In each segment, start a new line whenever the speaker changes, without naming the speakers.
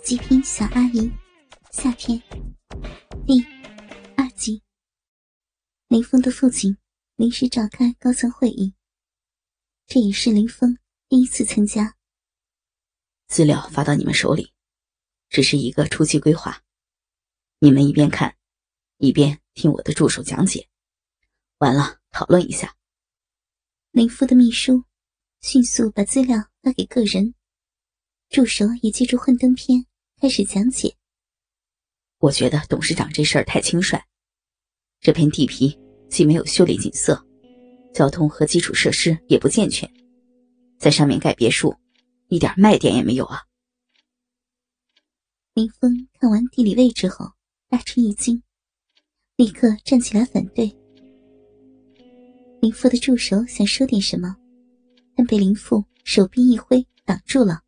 极品小阿姨夏天第2集。林峰的父亲临时召开高层会议，这也是林峰第一次参加。
资料发到你们手里，只是一个初期规划，你们一边看一边听我的助手讲解，完了讨论一下。
林父的秘书迅速把资料发给个人，助手也借助幻灯片开始讲解。
我觉得董事长这事儿太轻率，这片地皮既没有秀丽景色，交通和基础设施也不健全，在上面盖别墅一点卖点也没有啊。
林峰看完地理位置后大吃一惊，立刻站起来反对。林父的助手想说点什么，但被林父手臂一挥挡住了。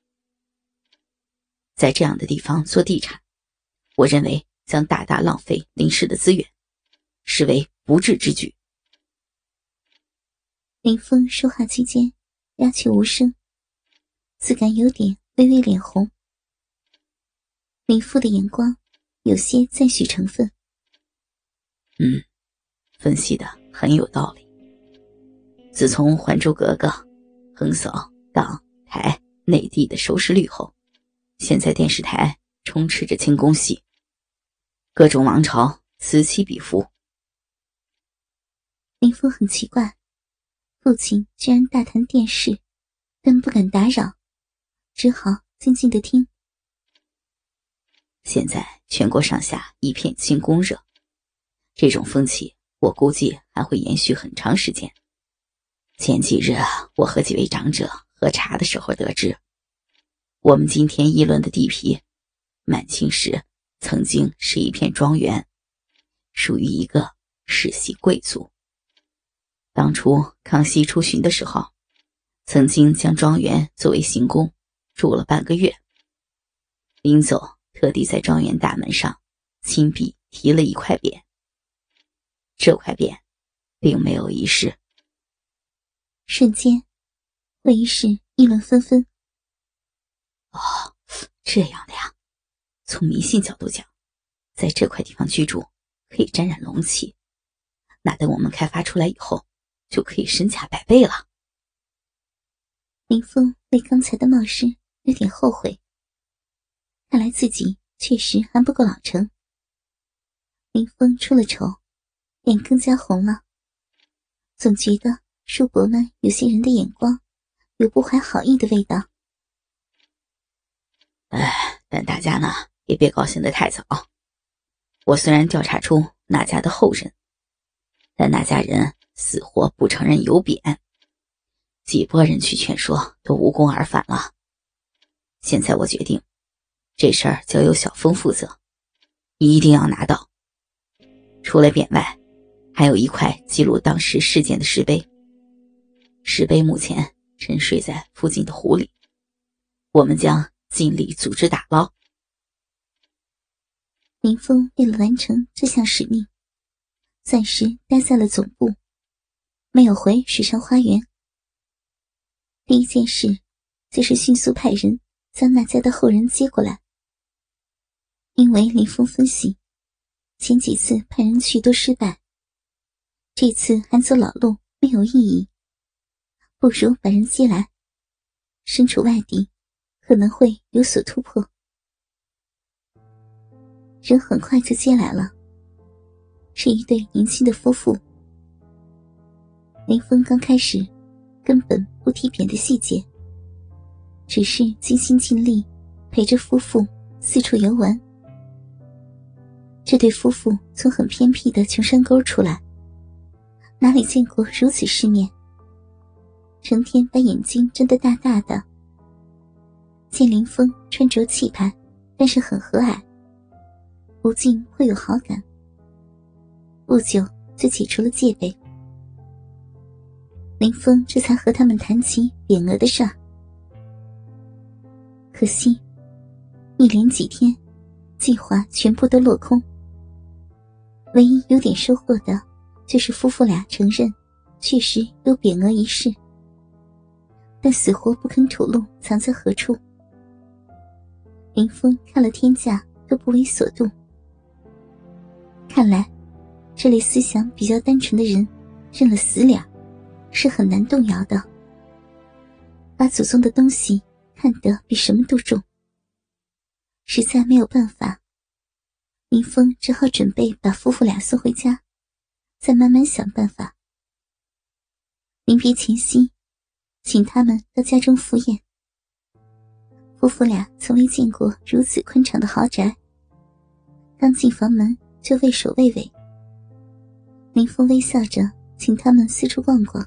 在这样的地方做地产，我认为将大大浪费林氏的资源，视为不智之举。
林峰说话期间鸦雀无声，自感有点微微脸红。林父的眼光有些赞许成分。
分析的很有道理。自从《还珠格格》横扫港台内地的收视率后，现在电视台充斥着清宫戏，各种王朝此起彼伏。
林峰很奇怪，父亲居然大谈电视，但不敢打扰，只好静静地听。
现在全国上下一片清宫热，这种风气我估计还会延续很长时间。前几日我和几位长者喝茶的时候得知，我们今天议论的地皮满清时曾经是一片庄园，属于一个世袭贵族。当初康熙出巡的时候，曾经将庄园作为行宫住了半个月，临走特地在庄园大门上亲笔题了一块匾，这块匾并没有遗失。
瞬间会议室议论纷纷。
这样的呀，从迷信角度讲，在这块地方居住可以沾染龙气，那等我们开发出来以后就可以身价100倍了。
林峰为刚才的冒失有点后悔，看来自己确实还不够老成。林峰出了丑，脸更加红了，总觉得叔伯们有些人的眼光有不怀好意的味道。
但大家呢也别高兴得太早。我虽然调查出那家的后人，但那家人死活不承认有匾，几拨人去劝说都无功而返了。现在我决定，这事儿交由小峰负责，一定要拿到。除了匾外，还有一块记录当时事件的石碑，石碑目前沉睡在附近的湖里，我们将尽力组织打捞。
林峰为了完成这项使命，暂时待在了总部，没有回水上花园。第一件事就是迅速派人将那家的后人接过来。因为林峰分析，前几次派人去都失败，这次还走老路没有意义，不如把人接来，身处外地可能会有所突破。人很快就接来了，是一对年轻的夫妇。林峰刚开始根本不提匾的细节，只是尽心尽力陪着夫妇四处游玩。这对夫妇从很偏僻的穷山沟出来，哪里见过如此世面，成天把眼睛睁得大大的。见林峰穿着气派，但是很和蔼，不禁会有好感，不久就解除了戒备。林峰这才和他们谈起匾额的事儿。可惜一连几天计划全部都落空，唯一有点收获的就是夫妇俩承认确实有匾额一事，但死活不肯吐露藏在何处。 林峰看了天价都不为所动。看来这类思想比较单纯的人认了死脸是很难动摇的，把祖宗的东西看得比什么都重。实在没有办法，林峰只好准备把夫妇俩送回家，再慢慢想办法。临别前夕，请他们到家中赴宴。夫妇俩从未见过如此宽敞的豪宅，刚进房门就畏首畏尾。林峰微笑着请他们四处逛逛。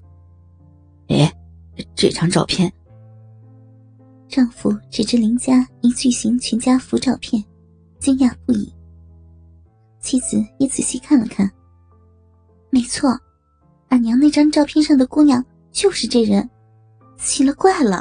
这张照片。
丈夫指着林家一巨型全家福照片，惊讶不已。妻子也仔细看了看，没错，俺娘那张照片上的姑娘就是这人，奇了怪了。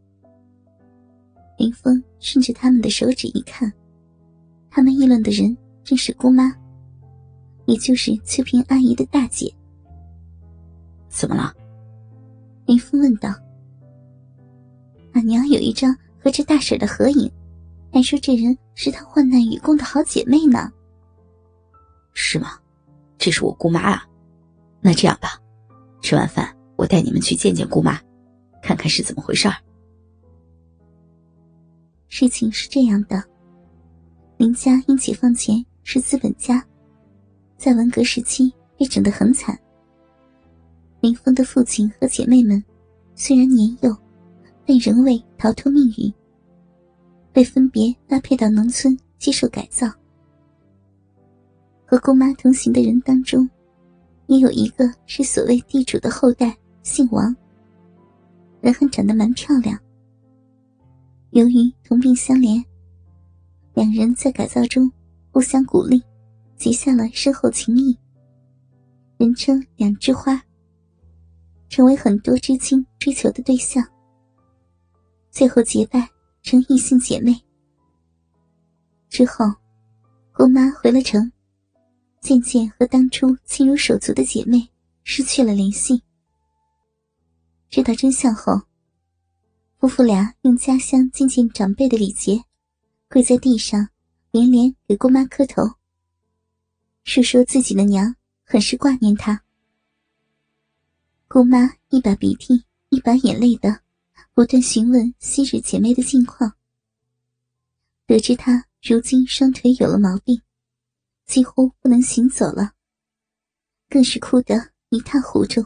林峰顺着他们的手指一看，他们议论的人正是姑妈，也就是翠萍阿姨的大姐。
怎么了？
林峰问道。俺娘有一张和这大婶的合影，还说这人是她患难与共的好姐妹呢。
是吗？这是我姑妈啊。那这样吧，吃完饭我带你们去见见姑妈，看看是怎么回事儿。
事情是这样的，林家因解放前是资本家，在文革时期被整得很惨。林峰的父亲和姐妹们虽然年幼，但仍未逃脱命运，被分别拉配到农村接受改造。和姑妈同行的人当中，也有一个是所谓地主的后代，姓王，人还长得蛮漂亮。由于同病相怜，两人在改造中互相鼓励，结下了深厚情谊，人称两枝花，成为很多知青追求的对象，最后结拜成异性姐妹。之后姑妈回了城，渐渐和当初亲如手足的姐妹失去了联系。知道真相后，夫妇俩用家乡觐见长辈的礼节，跪在地上连连给姑妈磕头，述说自己的娘很是挂念她。姑妈一把鼻涕一把眼泪的不断询问昔日姐妹的近况，得知她如今双腿有了毛病，几乎不能行走了，更是哭得一塌糊涂。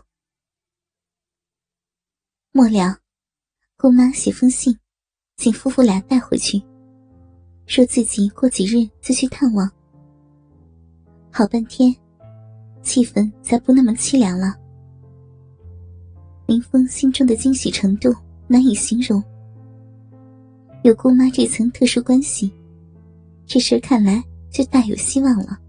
末了，姑妈写封信请夫妇俩带回去，说自己过几日就去探望。好半天，气氛才不那么凄凉了。林峰心中的惊喜程度难以形容。有姑妈这层特殊关系，这事看来就大有希望了。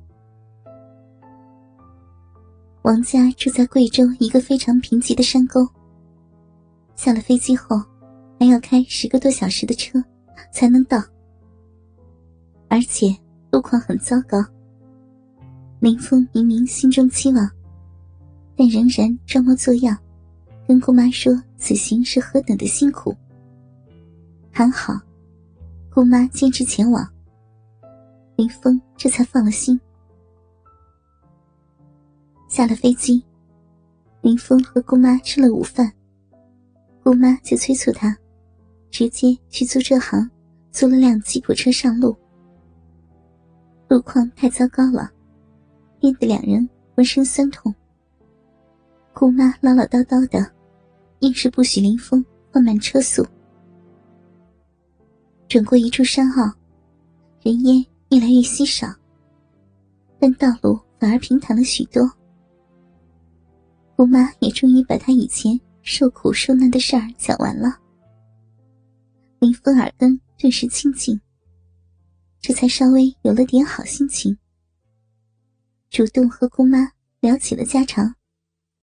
王家住在贵州一个非常贫瘠的山沟，下了飞机后还要开10个多小时的车才能到，而且路况很糟糕。林峰明明心中期望，但仍然装模作样跟姑妈说此行是何等的辛苦。还好姑妈坚持前往，林峰这才放了心。下了飞机，林峰和姑妈吃了午饭，姑妈就催促他直接去租车行租了辆吉普车上路。路况太糟糕了，憋得两人浑身酸痛。姑妈唠唠叨叨的，硬是不许林峰放慢车速。转过一处山坳，人烟越来越稀少，但道路反而平坦了许多。姑妈也终于把她以前受苦受难的事儿讲完了。林峰耳根顿时清净，这才稍微有了点好心情，主动和姑妈聊起了家常。